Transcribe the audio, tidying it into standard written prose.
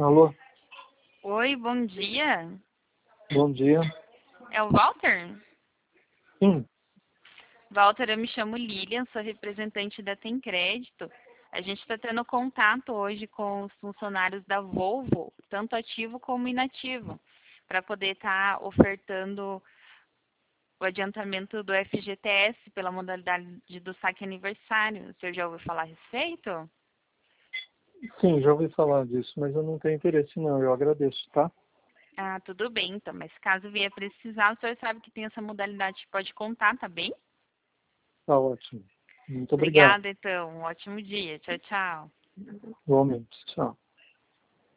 Alô, Oi, bom dia. bom dia. É o Walter? Sim, Walter, eu me chamo Lilian, sou representante da Tem Crédito. A gente está tendo contato hoje com os funcionários da Volvo, tanto ativo como inativo, para poder estar ofertando o adiantamento do FGTS pela modalidade do saque aniversário. O senhor já ouviu falar a respeito? sim, já ouvi falar disso, mas eu não tenho interesse não, eu agradeço, tá? Ah, tudo bem, então. Mas caso vier precisar, o senhor sabe que tem essa modalidade que pode contar, tá bem? Tá ótimo. Muito obrigado. Obrigada, então. Um ótimo dia. Tchau, tchau. Igualmente, tchau.